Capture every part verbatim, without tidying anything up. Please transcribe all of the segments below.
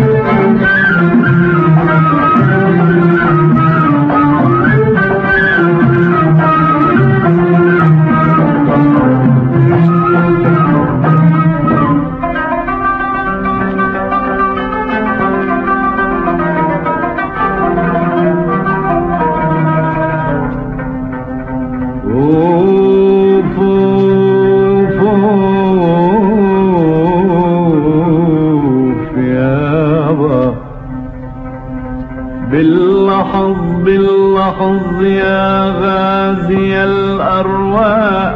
باللحظ باللحظ يا غازي الأرواح،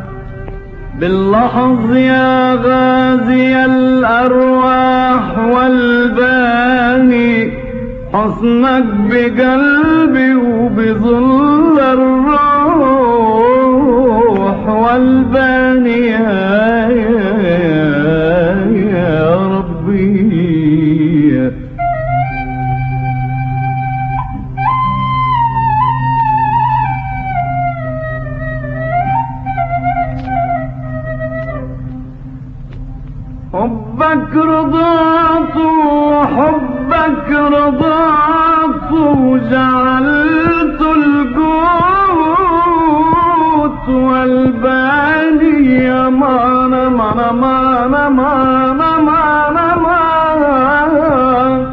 باللحظ يا غازي الأرواح والباني حصنك بقلبي وبظل الروح والباني يا, يا, يا ربي. حبك رضعت وحبك رضعت وجعلت القوت والباني يا مانا مانا مانا مانا مانا مانا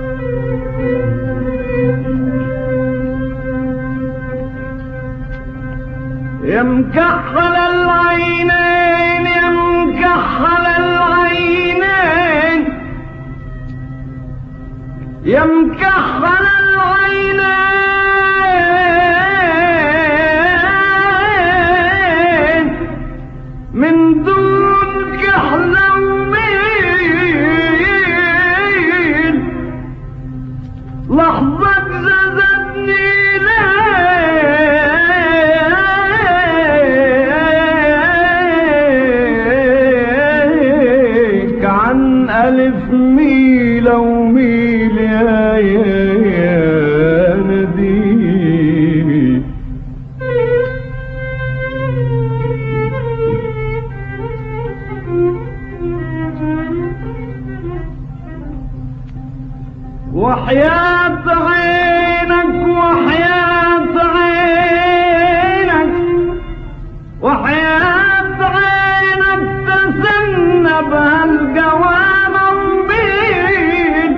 يا مكحل العينين يا مكحل العينين يا مكحل العينين من دون كحلة وميل لحظة زادتني ليك عن ألف ميل وميل يا يا يا نديمي. وحياة عينك وحياة عينك وحياة عينك تسنب هالقوام ومين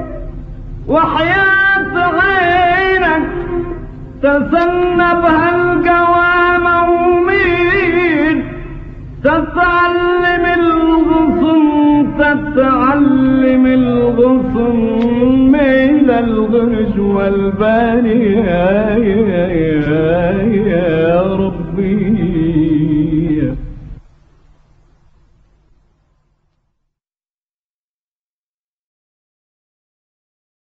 وحياة عينك تسنب هالقوام ومين تتعلم الغصن تتعلم الغصن ميل الغرش والباني يا, يا, يا, يا ربي.